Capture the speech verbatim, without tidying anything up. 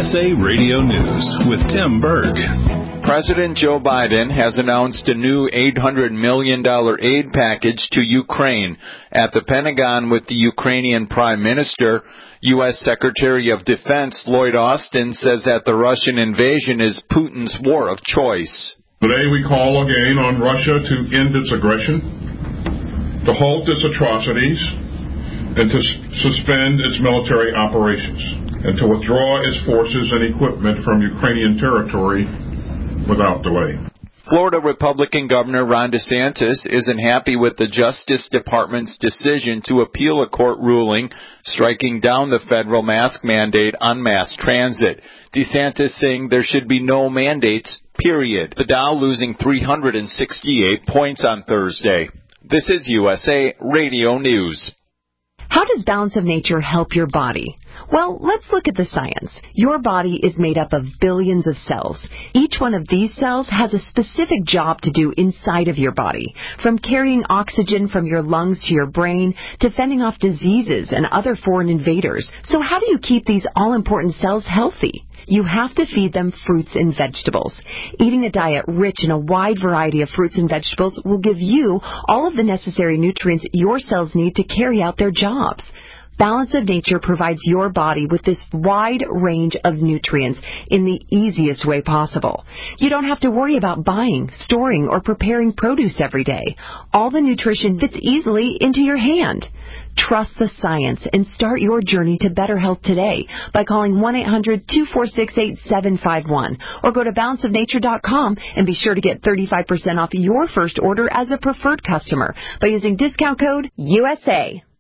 S A Radio News with Tim Berg. President Joe Biden has announced a new eight hundred million dollars aid package to Ukraine. At the Pentagon with the Ukrainian Prime Minister, U S Secretary of Defense Lloyd Austin says that the Russian invasion is Putin's war of choice. Today we call again on Russia to end its aggression, to halt its atrocities, and to suspend its military operations, and to withdraw its forces and equipment from Ukrainian territory without delay. Florida Republican Governor Ron DeSantis isn't happy with the Justice Department's decision to appeal a court ruling striking down the federal mask mandate on mass transit. DeSantis saying there should be no mandates, period. The Dow losing three hundred sixty-eight points on Thursday. This is U S A Radio News. How does Balance of Nature help your body? Well, let's look at the science. Your body is made up of billions of cells. Each one of these cells has a specific job to do inside of your body, from carrying oxygen from your lungs to your brain to fending off diseases and other foreign invaders. So how do you keep these all-important cells healthy? You have to feed them fruits and vegetables. Eating a diet rich in a wide variety of fruits and vegetables will give you all of the necessary nutrients your cells need to carry out their jobs. Balance of Nature provides your body with this wide range of nutrients in the easiest way possible. You don't have to worry about buying, storing, or preparing produce every day. All the nutrition fits easily into your hand. Trust the science and start your journey to better health today by calling one eight hundred two four six eight seven five one or go to balance of nature dot com and be sure to get thirty-five percent off your first order as a preferred customer by using discount code U S A.